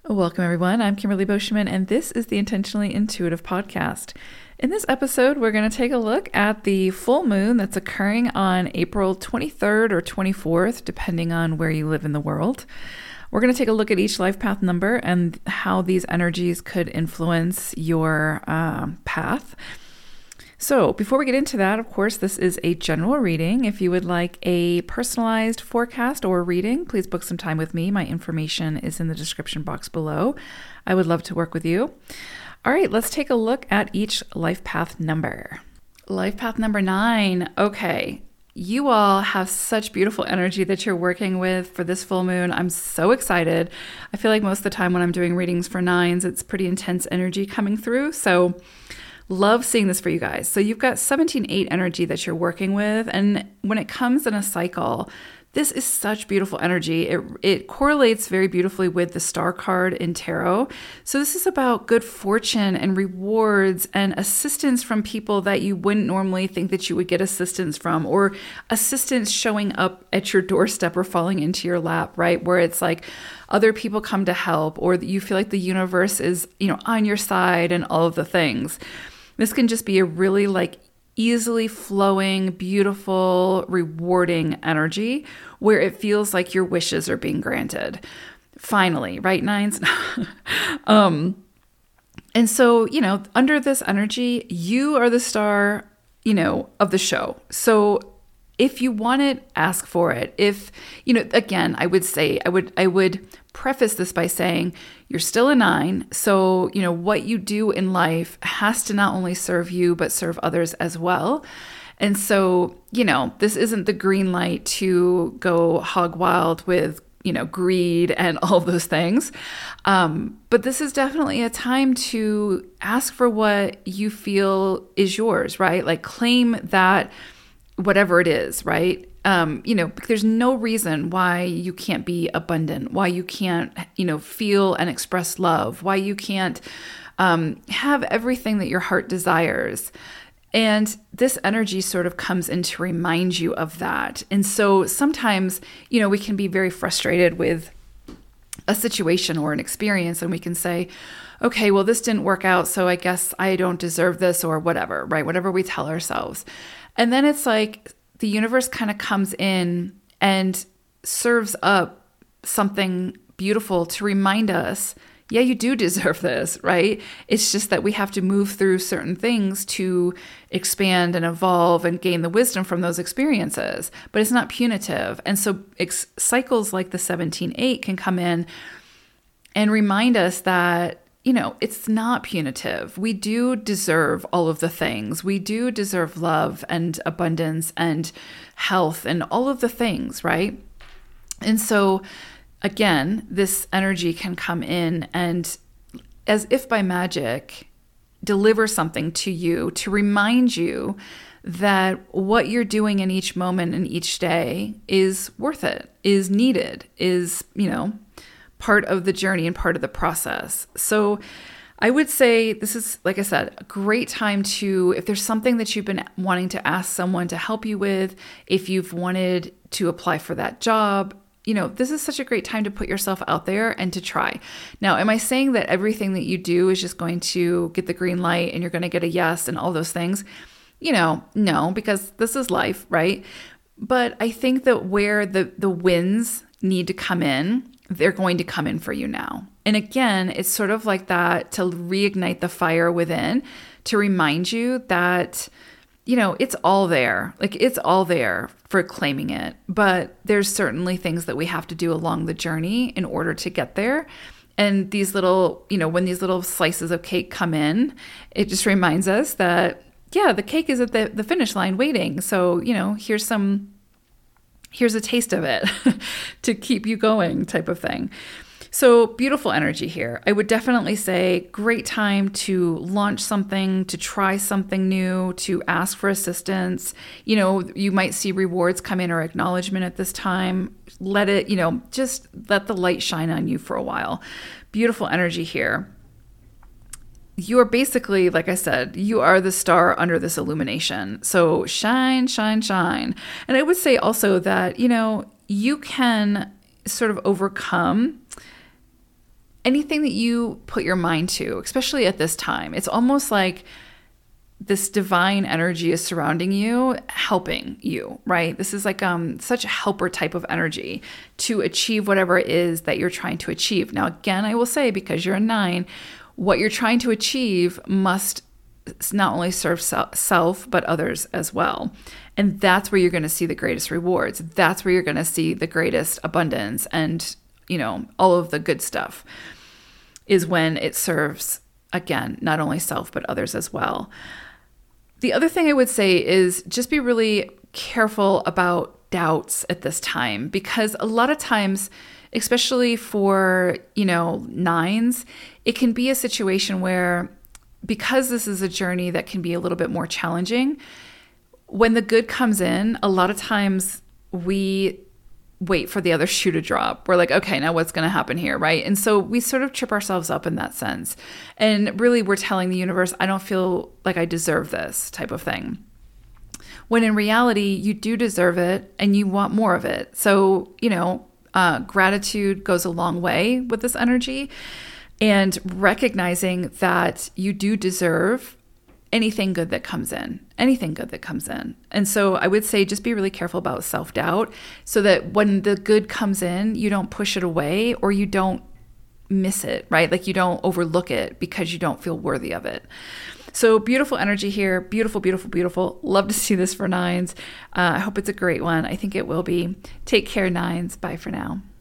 Welcome, everyone. I'm Kimberly Boschman, and this is the Intentionally Intuitive podcast. In this episode, we're going to take a look at the full moon that's occurring on April 23rd or 24th, depending on where you live in the world. We're going to take a look at each life path number and how these energies could influence your path. So before we get into that, of course, this is a general reading. If you would like a personalized forecast or reading, please book some time with me. My information is in the description box below. I would love to work with you. All right, let's take a look at each life path number. Life path number 9. Okay, you all have such beautiful energy that you're working with for this full moon. I'm so excited. I feel like most of the time when I'm doing readings for 9s, it's pretty intense energy coming through. So love seeing this for you guys. So you've got 17-8 energy that you're working with. And when it comes in a cycle, this is such beautiful energy. It correlates very beautifully with the star card in tarot. So this is about good fortune and rewards and assistance from people that you wouldn't normally think that you would get assistance from, or assistance showing up at your doorstep or falling into your lap, right? Where it's like other people come to help, or you feel like the universe is, on your side and all of the things. This can just be a really easily flowing, beautiful, rewarding energy where it feels like your wishes are being granted. Finally, right, 9s? And so, under this energy, you are the star, of the show. So if you want it, ask for it. If, again, I would preface this by saying you're still a 9. So, what you do in life has to not only serve you, but serve others as well. And so, this isn't the green light to go hog wild with, greed and all of those things. But this is definitely a time to ask for what you feel is yours, right? Like claim that whatever it is, right? There's no reason why you can't be abundant, why you can't, feel and express love, why you can't have everything that your heart desires. And this energy sort of comes in to remind you of that. And so sometimes, we can be very frustrated with a situation or an experience, and we can say, okay, well, this didn't work out, so I guess I don't deserve this, or whatever, right? Whatever we tell ourselves. And then it's like the universe kind of comes in and serves up something beautiful to remind us, yeah, you do deserve this, right? It's just that we have to move through certain things to expand and evolve and gain the wisdom from those experiences. But it's not punitive. And so cycles like the 17-8 can come in and remind us that it's not punitive. We do deserve all of the things. We do deserve love and abundance and health and all of the things, right? And so, again, this energy can come in and, as if by magic, deliver something to you to remind you that what you're doing in each moment and each day is worth it, is needed, is, part of the journey and part of the process. So I would say this is, like I said, a great time to, if there's something that you've been wanting to ask someone to help you with, if you've wanted to apply for that job, this is such a great time to put yourself out there and to try. Now, am I saying that everything that you do is just going to get the green light and you're going to get a yes and all those things? No, because this is life, right? But I think that where the wins need to come in, they're going to come in for you now. And again, it's sort of like that to reignite the fire within, to remind you that, it's all there. It's all there for claiming it. But there's certainly things that we have to do along the journey in order to get there. And these little, when these little slices of cake come in, it just reminds us that, yeah, the cake is at the finish line waiting. So, here's a taste of it to keep you going, type of thing. So beautiful energy here. I would definitely say great time to launch something, to try something new, to ask for assistance. You might see rewards come in or acknowledgement at this time. Let it, just let the light shine on you for a while. Beautiful energy here. You are basically, like I said, you are the star under this illumination. So shine, shine, shine. And I would say also that, you can sort of overcome anything that you put your mind to, especially at this time, it's almost like this divine energy is surrounding you, helping you, right? This is like such a helper type of energy to achieve whatever it is that you're trying to achieve. Now, again, I will say, because you're a 9, what you're trying to achieve must not only serve self, but others as well. And that's where you're going to see the greatest rewards. That's where you're going to see the greatest abundance and, all of the good stuff is when it serves, again, not only self, but others as well. The other thing I would say is just be really careful about doubts at this time, because a lot of times, especially for, 9s, it can be a situation where, because this is a journey that can be a little bit more challenging, when the good comes in, a lot of times we wait for the other shoe to drop. We're like, okay, now what's going to happen here, right? And so we sort of trip ourselves up in that sense. And really, we're telling the universe, I don't feel like I deserve this type of thing. When in reality, you do deserve it and you want more of it. So, gratitude goes a long way with this energy, and recognizing that you do deserve anything good that comes in. And so I would say just be really careful about self-doubt, so that when the good comes in, you don't push it away or you don't miss it, right? Like you don't overlook it because you don't feel worthy of it. So beautiful energy here. Beautiful, beautiful, beautiful. Love to see this for 9s. I hope it's a great one. I think it will be. Take care, 9s. Bye for now.